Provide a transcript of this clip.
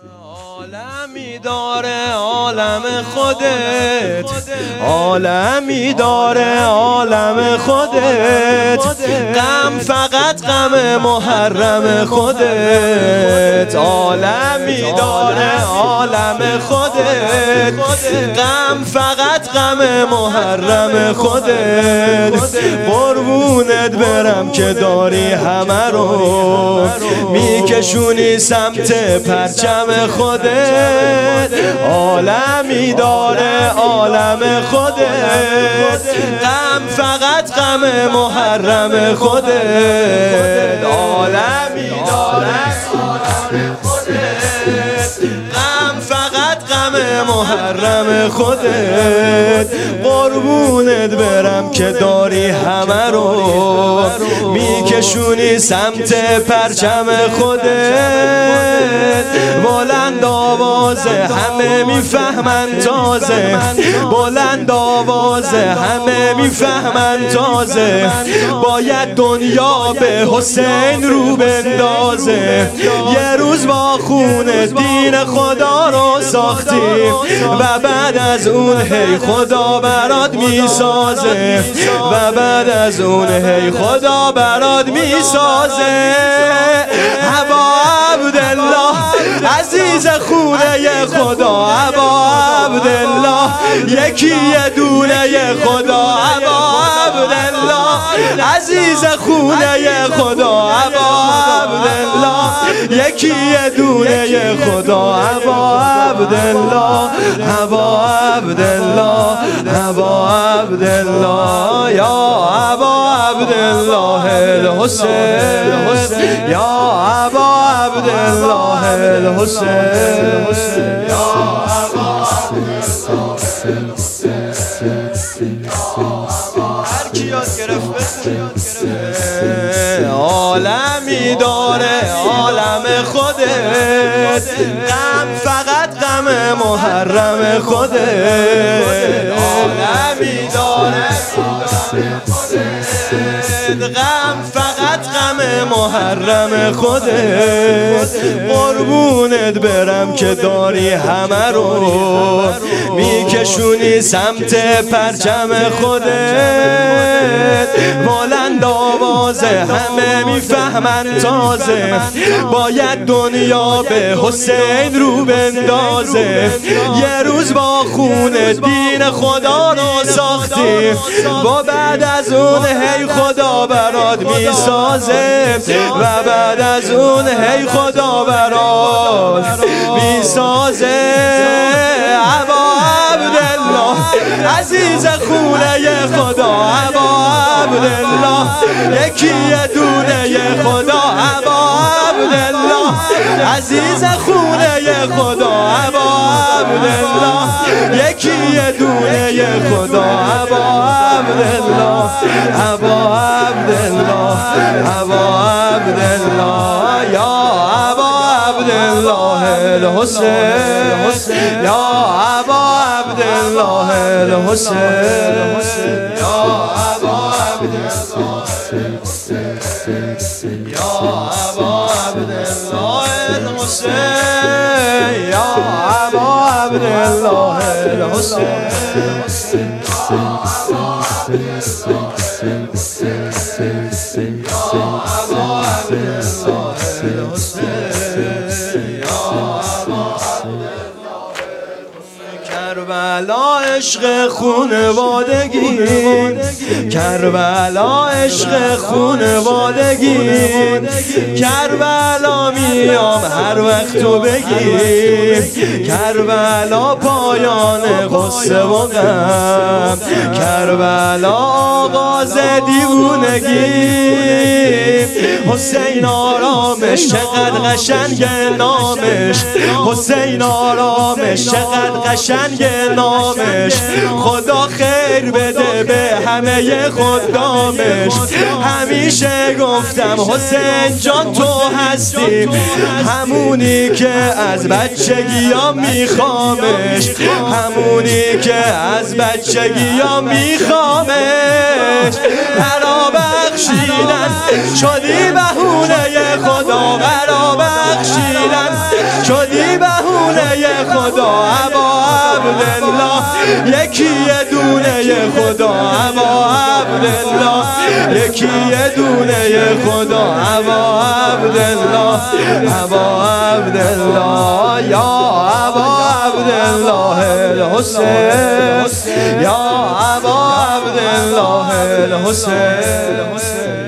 عالمی داره عالم خودت، عالمی داره عالم خودت، غم فقط غم محرم خودت. عالمی داره عالم خودت، غم فقط غم محرم خودت. قربونت برم که داری همه رو میکشونی سمت پرچم خودت. عالمی داره عالم خودت، غم فقط غم محرم خودت. عالمی داره عالم خودت، غم فقط غم محرم خودت. قربونت برم که داری همه رو میکشونی سمت پرچم خودت. بلند آوازه همه میفهمن تازه، بلند آوازه همه میفهمن تازه. باید دنیا به حسین رو بندازه. یه روز با خون دین خدا رو ساختیم و بعد از اون هی خدا برات میسازه، و بعد از اون هی خدا برات میسازه. ابا عبدالله عزیز خونه خدا، ابا عبدالله یکی یه دونه خدا. ابا عبدالله عزیز خونه خدا، ابا عبدالله یکی یه دونه خدا. ابا عبدالله، ابا عبدالله، ابا عبدالله، یا ابا عبدالله الحسین، یا ابا عبدالله الحسین، یا ابا هر کی یاد گرفت. عالمی داره عالم خودت، غم فقط غم محرم خودت. عالمی داره عالم خودت، غم فقط غم محرم خودت. قربونت برم که داری همه رو میکشونی سمت پرچم خودت. بلند آوازه همه میفهمن تازه. باید دنیا به حسین رو بندازه. یه روز با خون دین خدا رو ساختیم و بعد از اون هی خدا برات میسازه، و بعد از اون هی خدا برات میسازه. ابا عبدالله عزیز خونه خدا، ابا عبدالله یکی یه دونه خدا. ابا عبدالله عزیز خونه خدا، ابا عبدالله یکی یه دونه خدا. ابا عبدالله، ابا عبدالله، ابا عبدالله، یا ابا عبدالله الحسین، یا ابا عبدالله الحسین، یا ابا عبدالله الحسین، یا ابا عبدالله الحسین، یا ابا عبدالله الحسین، کربلا عشق خونوادگی، کربلا عشق خونوادگی. کربلا میام هر وقت تو بگی، کربلا پایان غصه و غم، کربلا آغاز دیوونگی. حسین آرامش چقدر قشنگ نامش، حسین آرامش چقدر قشنگ نامش. خدا خیر بده به همه خدامش. همیشه گفتم حسین جان تو هستی، همونی که از بچگیام میخوامش، همونی که از بچگیام میخوامش. برا بخشیدن شدی بهونه خدا، برا بخشیدن شدی بهونه خدا ابا عبدالله یکی یه دونه خدا ابا عبدالله یکی یه دونه خدا ابا عبدالله ابا عبدالله یا ابا عبدالله الحسین یا ابا عبدالله الحسین